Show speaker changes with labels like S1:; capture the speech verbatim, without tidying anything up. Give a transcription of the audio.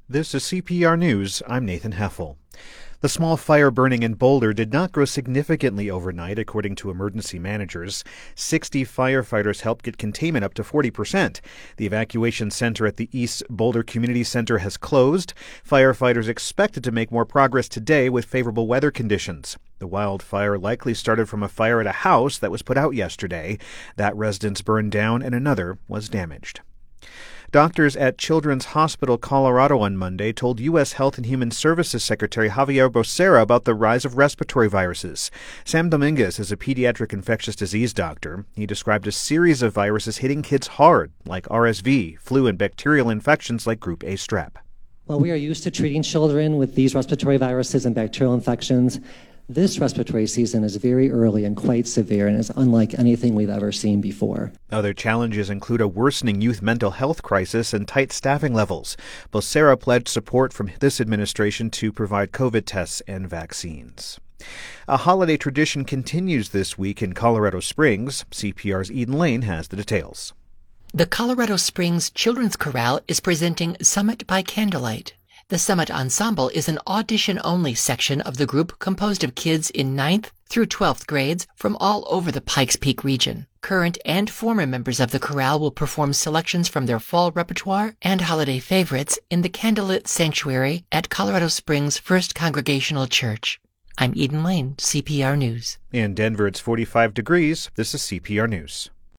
S1: This is C P R News. I'm Nathan Heffel. The small fire burning in Boulder did not grow significantly overnight, according to emergency managers. sixty firefighters helped get containment up to forty percent. The evacuation center at the East Boulder Community Center has closed. Firefighters expected to make more progress today with favorable weather conditions. The wildfire likely started from a fire at a house that was put out yesterday. That residence burned down and another was damaged. Doctors at Children's Hospital Colorado on Monday told U S Health and Human Services Secretary Javier Becerra about the rise of respiratory viruses. Sam Dominguez is a pediatric infectious disease doctor. He described a series of viruses hitting kids hard, like R S V, flu, and bacterial infections like Group A strep.
S2: While we are used to treating children with these respiratory viruses and bacterial infections, this respiratory season is very early and quite severe and is unlike anything we've ever seen before.
S1: Other challenges include a worsening youth mental health crisis and tight staffing levels. Becerra pledged support from this administration to provide COVID tests and vaccines. A holiday tradition continues this week in Colorado Springs. C P R's Eden Lane has the details.
S3: The Colorado Springs Children's Chorale is presenting Summit by Candlelight. The Summit Ensemble is an audition-only section of the group composed of kids in ninth through twelfth grades from all over the Pikes Peak region. Current and former members of the chorale will perform selections from their fall repertoire and holiday favorites in the Candlelit Sanctuary at Colorado Springs First Congregational Church. I'm Eden Lane, C P R News.
S1: In Denver, it's forty-five degrees. This is C P R News.